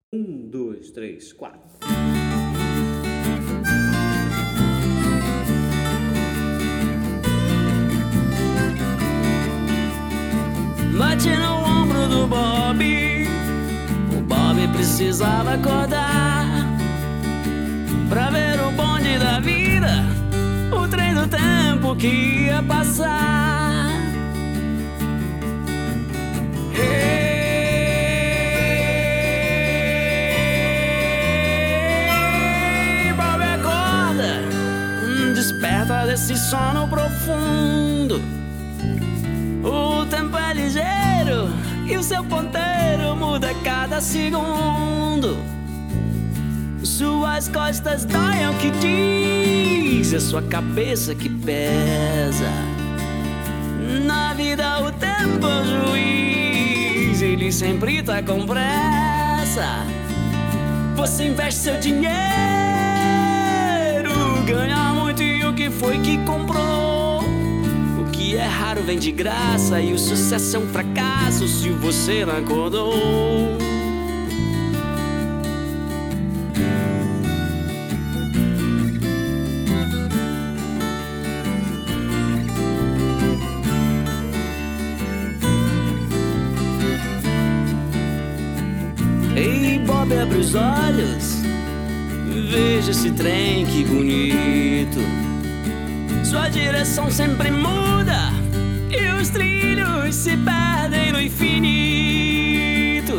Dois, três, quatro. Bate no ombro do Bob. O Bob precisava acordar pra ver o bonde da vida, o trem do tempo que ia passar. Hey, Bob, acorda, desperta desse sono profundo. O tempo é ligeiro e o seu ponteiro muda a cada segundo. Suas costas doem o que diz, é sua cabeça que pesa. Na vida o tempo é o juiz, ele sempre tá com pressa. Você investe seu dinheiro, ganha muito e o que foi que comprou? O que é raro vem de graça e o sucesso é um fracasso se você não acordou. Ei, Bob, abre os olhos, veja esse trem, que bonito. Sua direção sempre muda e os trilhos se perdem no infinito.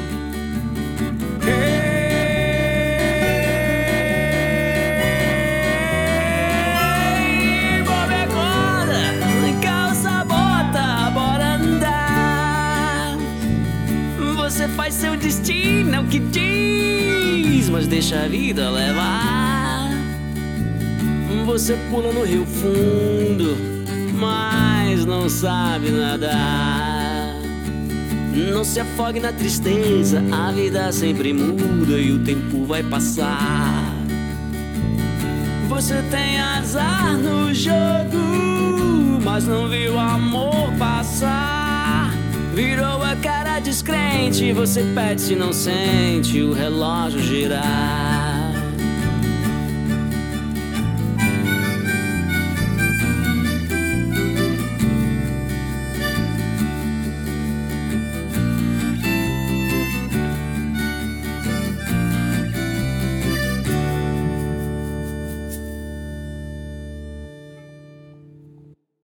Ei, Bob, acorda, calça a bota, bora andar. Você faz seu destino, é o que diz, mas deixa a vida levar. Você pula no rio fundo, mas não sabe nadar. Não se afogue na tristeza, a vida sempre muda e o tempo vai passar. Você tem azar no jogo, mas não viu o amor passar. Virou a cara descrente, você perde se não sente o relógio girar.